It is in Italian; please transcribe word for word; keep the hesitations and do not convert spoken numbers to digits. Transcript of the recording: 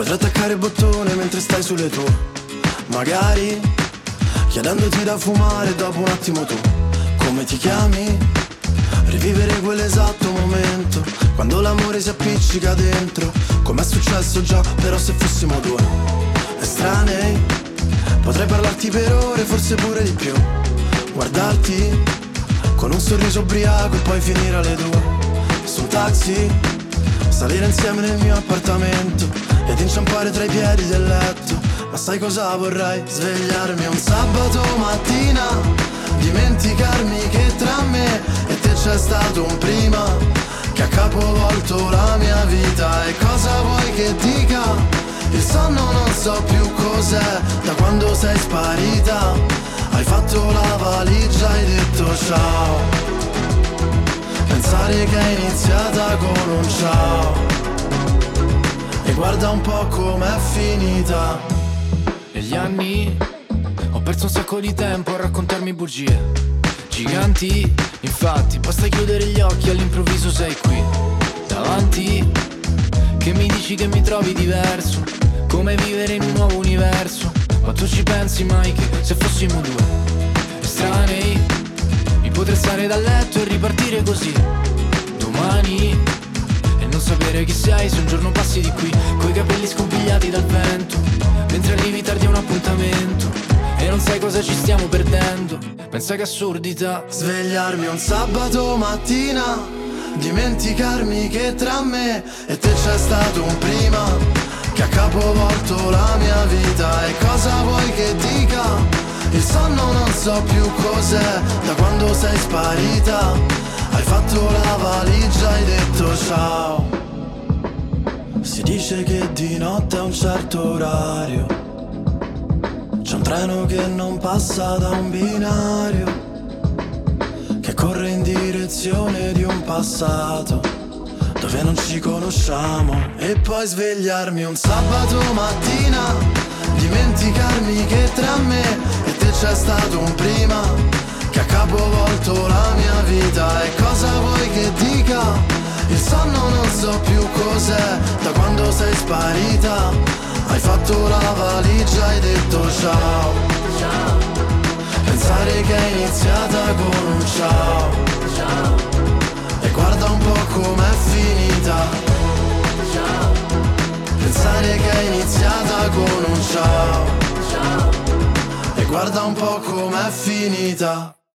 Potrei attaccare il bottone mentre stai sulle tue, magari chiedendoti da fumare dopo un attimo tu come ti chiami. Rivivere quell'esatto momento quando l'amore si appiccica dentro, come è successo già, però se fossimo due estranei. Potrei parlarti per ore, forse pure di più, guardarti con un sorriso ubriaco e poi finire alle due su un taxi, salire insieme nel mio appartamento ed inciampare tra i piedi del letto. Ma sai cosa vorrei? Svegliarmi un sabato mattina, dimenticarmi che tra me e te c'è stato un prima che ha capovolto la mia vita. E cosa vuoi che dica? Il sonno non so più cos'è da quando sei sparita. Hai fatto la valigia, hai detto ciao. Pensare che è iniziata con un ciao e guarda un po' com'è finita. Negli anni ho perso un sacco di tempo a raccontarmi bugie giganti, infatti basta chiudere gli occhi, all'improvviso sei qui davanti, che mi dici che mi trovi diverso, come vivere in un nuovo universo. Ma tu ci pensi mai che se fossimo due estranei mi potrei stare dal letto e ripartire così domani e non sapere chi sei se un giorno passi di qui coi capelli scompigliati dal vento, mentre arrivi tardi a un appuntamento e non sai cosa ci stiamo perdendo. Pensa che assurdità. Svegliarmi un sabato mattina, dimenticarmi che tra me e te c'è stato un prima che ha capovolto la mia vita. E cosa vuoi che dica? Il sonno non so più cos'è da quando sei sparita. Hai fatto la valigia, hai detto ciao. Si dice che di notte a un certo orario c'è un treno che non passa da un binario, che corre in direzione di un passato dove non ci conosciamo. E poi svegliarmi un sabato mattina, dimenticarmi che tra me e te c'è stato un prima che ha capovolto la mia vita. E cosa vuoi che dica? Il sonno non so più cos'è da quando sei sparita. Hai fatto la valigia, hai detto ciao. Pensare che è iniziata con un ciao e guarda un po' com'è finita. Pensare che è iniziata con un ciao e guarda un po' com'è finita.